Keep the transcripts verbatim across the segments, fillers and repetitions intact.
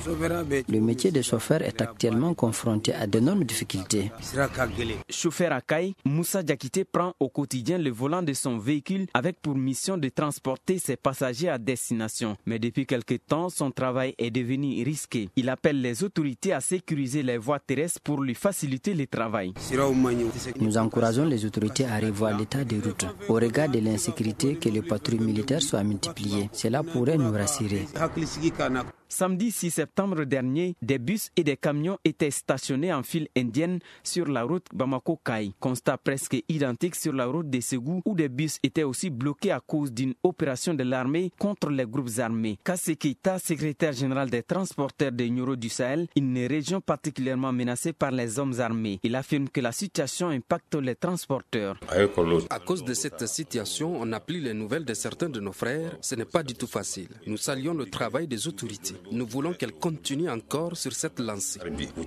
Le métier de chauffeur est actuellement confronté à d'énormes difficultés. Chauffeur à Caille, Moussa Diakité prend au quotidien le volant de son véhicule avec pour mission de transporter ses passagers à destination. Mais depuis quelque temps, son travail est devenu risqué. Il appelle les autorités à sécuriser les voies terrestres pour lui faciliter le travail. Nous encourageons les autorités à revoir l'état des routes. Au regard de l'insécurité, que les patrouilles militaires soient multipliées. Cela pourrait nous rassurer. Samedi six septembre dernier, des bus et des camions étaient stationnés en file indienne sur la route Bamako-Caille. Constat presque identique sur la route de Ségou où des bus étaient aussi bloqués à cause d'une opération de l'armée contre les groupes armés. Kassé Keita, secrétaire général des transporteurs de Nioro du Sahel, une région particulièrement menacée par les hommes armés. Il affirme que la situation impacte les transporteurs. À cause de cette situation, on appris les nouvelles de certains de nos frères. Ce n'est pas du tout facile. Nous saluons le travail des autorités. Nous voulons qu'elle continue encore sur cette lancée.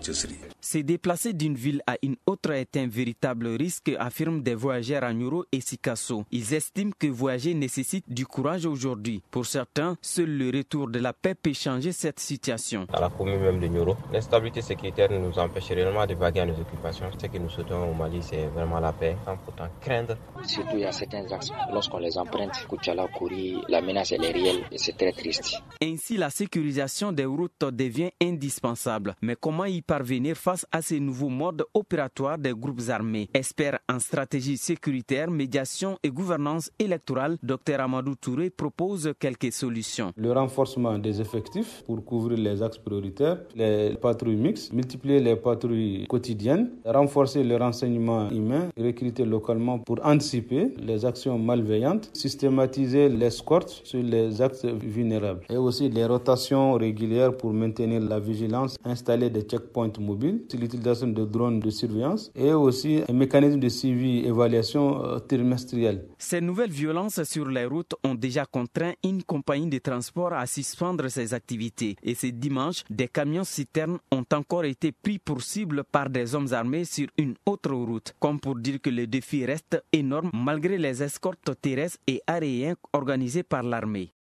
Se déplacer d'une ville à une autre est un véritable risque, affirment des voyageurs à Nioro et Sikasso. Ils estiment que voyager nécessite du courage aujourd'hui. Pour certains, seul le retour de la paix peut changer cette situation. Dans la commune même de Nioro, l'instabilité sécuritaire nous empêche réellement de vaguer à nos occupations. Ce que nous souhaitons au Mali, c'est vraiment la paix, sans pourtant craindre. Surtout, il y a certains axes, lorsqu'on les emprunte, Koutchala, Kouri, la menace elle est réelle et c'est très triste. Ainsi, la sécurisation des routes devient indispensable. Mais comment y parvenir face à ces nouveaux modes opératoires des groupes armés? Expert en stratégie sécuritaire, médiation et gouvernance électorale, Dr Amadou Touré propose quelques solutions. Le renforcement des effectifs pour couvrir les axes prioritaires, les patrouilles mixtes, multiplier les patrouilles quotidiennes, renforcer le renseignement humain, recruter localement pour anticiper les actions malveillantes, systématiser l'escorte sur les axes vulnérables et aussi les rotations régulières pour maintenir la vigilance, installer des checkpoints mobiles, l'utilisation de drones de surveillance et aussi un mécanisme de suivi et évaluation euh, trimestrielle. Ces nouvelles violences sur les routes ont déjà contraint une compagnie de transport à suspendre ses activités. Et ce dimanche, des camions citernes ont encore été pris pour cible par des hommes armés sur une autre route. Comme pour dire que le défi reste énorme malgré les escortes terrestres et aériennes organisées par l'armée.